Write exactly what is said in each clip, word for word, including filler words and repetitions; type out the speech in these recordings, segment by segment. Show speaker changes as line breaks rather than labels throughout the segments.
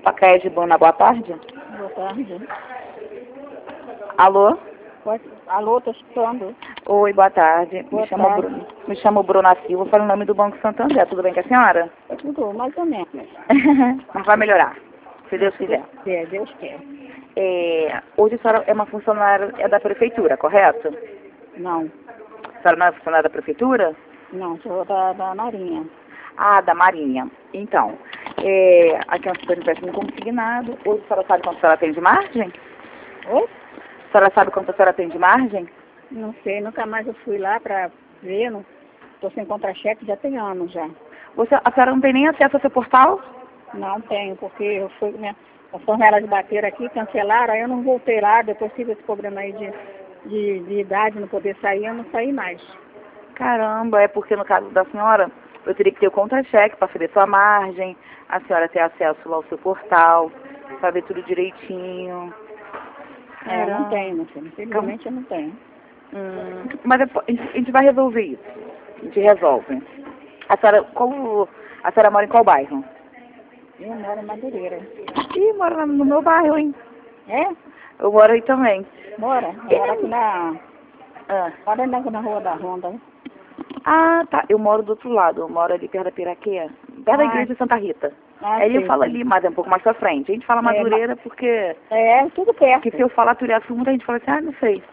Pacaés de Bona, boa tarde.
Boa tarde.
Alô?
Pode... Alô, estou escutando.
Oi, boa tarde.
Boa
Me chamo
tarde.
Bruno. Me chamo Bruna Silva, falo em nome do Banco Santander. Tudo bem com a senhora?
Tudo, mais ou menos.
Não vai melhorar, se Deus quiser.
É, Deus quer.
É, hoje a senhora é uma funcionária é da prefeitura, correto?
Não,
A senhora não é funcionária da prefeitura?
não, sou da, da Marinha.
Ah, da Marinha. Então, é, aqui é uma situação de empréstimo consignado. Hoje a senhora sabe quanto a senhora tem de margem?
Oi?
A senhora sabe quanto a senhora tem de margem?
Não sei, nunca mais eu fui lá para ver. Não... Estou sem contra-cheque já tem anos já.
Você, a senhora não tem nem acesso ao seu portal?
Não tenho, porque eu fui, minha, conforme elas bateram aqui, cancelaram, aí eu não voltei lá, depois tive esse problema aí de, de, de idade, não poder sair, eu não saí mais.
Caramba, é porque no caso da senhora, eu teria que ter o contra-cheque para saber sua margem, a senhora ter acesso lá ao seu portal, para ver tudo direitinho.
É, eu não
Caramba.
tenho, meu filho, infelizmente eu não tenho.
Hum, mas depois, a gente a gente vai resolver isso. A gente resolve. A senhora, qual, a senhora mora em qual bairro?
Eu moro em Madureira.
Ih, moro no meu bairro, hein?
É?
Eu moro aí também.
Mora? Eu moro aqui na...
Ah,
Mora na, na Rua da Ronda.
ah, tá. Eu moro do outro lado. Eu moro ali perto da Piraquê, perto da
Ah,
igreja de Santa Rita.
ah,
Aí eu
sei,
falo
sei.
ali, mas é um pouco mais pra frente. A gente fala
É, ma-
Madureira porque...
É, tudo perto.
Que se eu falar Turiaçu, muita gente fala assim, ah, não sei.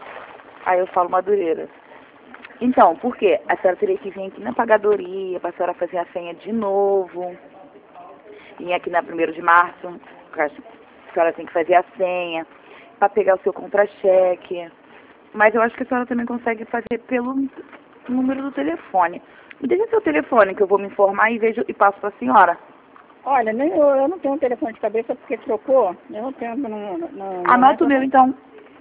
Aí eu falo Madureira. Então, por quê? A senhora teria que vir aqui na pagadoria, para a senhora fazer a senha de novo. Vir aqui na primeiro de março, a senhora tem que fazer a senha, para pegar o seu contra-cheque. Mas eu acho que a senhora também consegue fazer pelo número do telefone. Me deixa seu telefone que eu vou me informar e vejo e passo para a senhora.
Olha, nem eu, eu não tenho um telefone de cabeça porque trocou. Eu não tenho no, no, no
Anota o meu, então.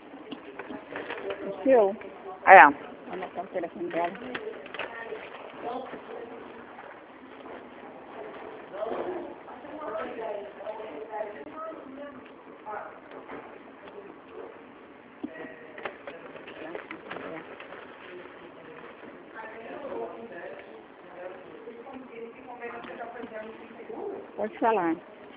O seu.
É.
Anotar o telefone dela. Pode falar.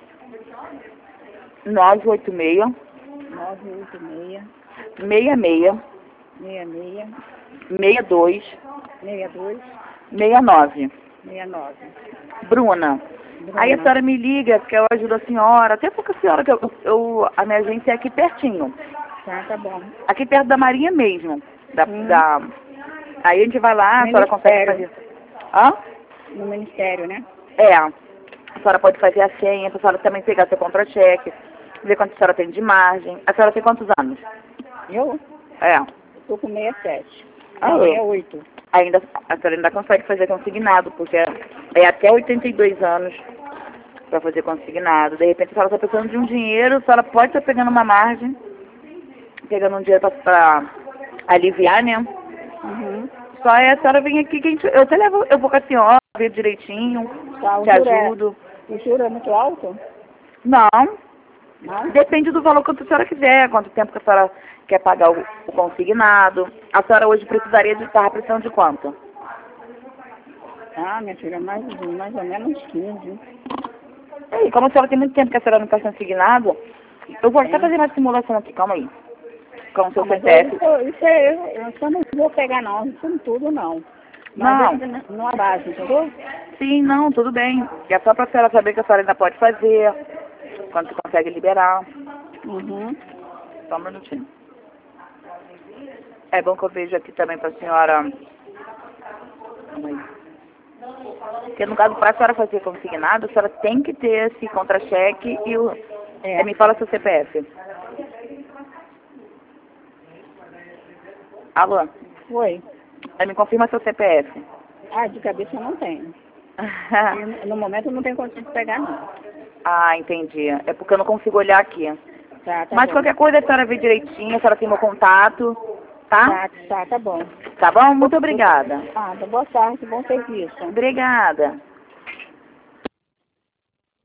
nove oito seis,
nove oito seis,
seis seis,
seis seis,
seis dois,
seis dois,
seis nove.
seis nove.
Bruna. Aí a
Bruna.
senhora me liga, que eu ajudo a senhora, até porque a senhora, que eu, eu, a minha agência é aqui pertinho.
Tá, tá bom.
Aqui perto da Marinha mesmo. Da,
Hum.
da... Aí a gente vai lá, a senhora consegue
Ministério.
fazer. Hã?
No Ministério, né?
É. A senhora pode fazer a senha, a senhora também pegar seu contra-cheque, ver quanto a senhora tem de margem. A senhora tem quantos anos?
Eu
É.
tô com sessenta e sete.
Ah,
Não,
é.
sessenta e oito.
Ainda, a senhora ainda consegue fazer consignado, porque é até oitenta e dois anos para fazer consignado. De repente, se ela está precisando de um dinheiro, a senhora pode estar pegando uma margem, pegando um dinheiro para aliviar, né?
Uhum.
Só é a senhora vir aqui que a gente, eu te levo, eu vou com a senhora, ver direitinho,
Tá, o
te
juro é,
ajudo.
o juro é muito alto?
Não,
Não?
depende do valor que a senhora quiser, quanto tempo que a senhora quer pagar o, o consignado. A senhora hoje precisaria de estar precisando de quanto?
Ah, minha filha, mais, mais ou menos uns quinze.
E como a senhora tem muito tempo que a senhora não está consignado, eu vou até
É.
fazer uma simulação aqui, calma aí. Com o seu
Ah, mas
C P F.
eu, isso é, eu, eu só não vou pegar não, isso não tudo não. Mas
Não.
ainda n- numa base, entendeu?
Sim, não, tudo bem. É só para a senhora saber que a senhora ainda pode fazer, quando você consegue liberar.
Uhum.
Só um minutinho. É bom que eu vejo aqui também para a senhora. Calma aí. Porque no caso, para a senhora fazer consignado, a senhora tem que ter esse contra-cheque e o.
É.
É, me fala seu C P F. Alô?
Foi.
É, me confirma seu C P F.
Ah, de cabeça eu não tenho. E, no momento eu não tenho condição de pegar não.
Ah, entendi. É porque eu não consigo olhar aqui.
Tá, tá
Mas
bom.
qualquer coisa a senhora vê direitinho, a senhora tem meu contato, tá?
Tá, tá, tá bom.
Tá bom? Muito obrigada.
Ah, boa tarde, bom serviço.
Obrigada.